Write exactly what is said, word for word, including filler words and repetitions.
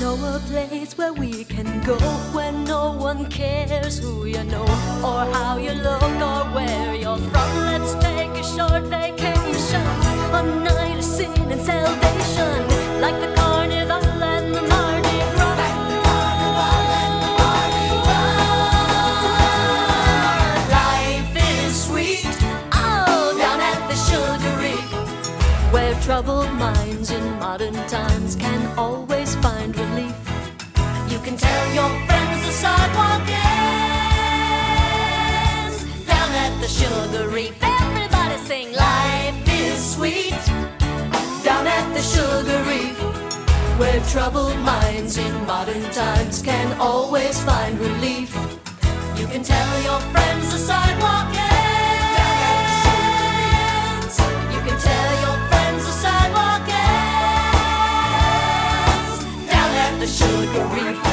know a place where we can go, where no one cares who you know or how you look or where you're from? Let's take a short vacation, a night of sin and salvation, like the carnival and the Mardi Gras. Like the carnival and the Mardi Gras. Life is sweet, oh, down at the Sugar Reef, where troubled minds in modern times can always find relief. You can tell your friends the sidewalk ends down at the Sugar Reef. Everybody sing, life is sweet, down at the Sugar Reef, where troubled minds in modern times can always find relief. You can tell your friends the sidewalk ends. You can tell your friends the sidewalk ends down at the Sugar Reef.